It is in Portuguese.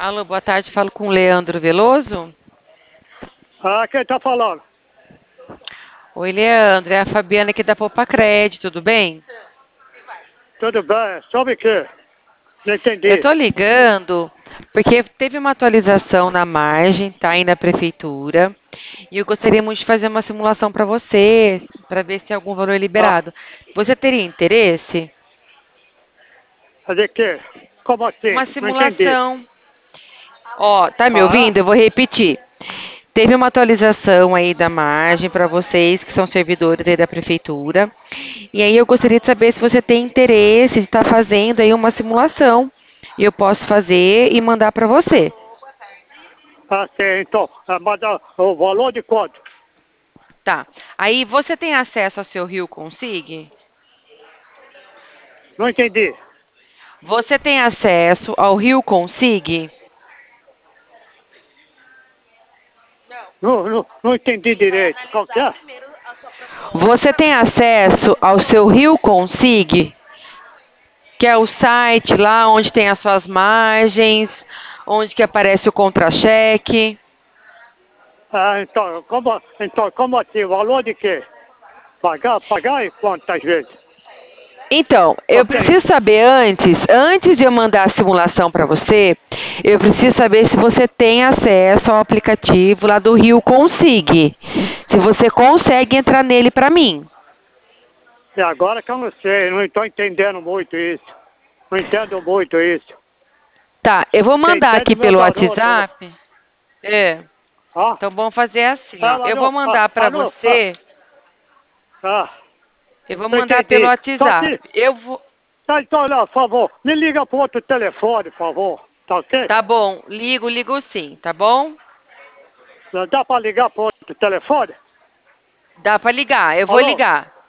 Alô, boa tarde. Falo com o Leandro Veloso. Ah, quem tá falando? Oi, Leandro. É a Fabiana aqui da Poupa Crédito, tudo bem? Tudo bem? Sobre o quê? Não Eu entendi. tô ligando porque teve uma atualização na margem, tá aí na prefeitura, e eu gostaria muito de fazer uma simulação para você, para ver se algum valor é Ah, liberado. Você teria interesse? fazer o quê? Como assim? Uma Não entendi. simulação. Ó, tá me Ah, ouvindo? Eu vou repetir. Teve uma atualização aí da margem para vocês que são servidores aí da prefeitura. E aí eu gostaria de saber se você tem interesse de estar fazendo aí uma simulação. E eu posso fazer e mandar para você. sim, então. Mas o valor de quanto? Tá. Aí você tem acesso ao seu Rio Consig? Não entendi. Você tem acesso ao Rio Consig? Não entendi direito. Qual que é? Você tem acesso ao seu Rio Consig, que é o site lá onde tem as suas margens, onde que aparece o contra-cheque? Ah, então como assim? Valor de quê? Pagar e quantas vezes? Então, eu Ok. preciso saber antes de eu mandar a simulação para você, eu preciso saber se você tem acesso ao aplicativo lá do Rio Consig. Se você consegue entrar nele para mim. E agora que eu não sei, não estou entendendo muito isso. Não entendo muito isso. Tá, eu vou Quem mandar entende aqui meu pelo garoto. WhatsApp. É, Ah, então vamos fazer assim, ó. Eu vou alô, mandar para alô, ah, você, ah. eu vou Eu mandar pelo entendi. Só WhatsApp. que, Eu vou. então, olha, por favor, me liga para outro telefone, por favor. Tá ok? Tá bom, ligo sim, tá bom? Dá para ligar para outro telefone? Dá para ligar, eu vou Alô? ligar.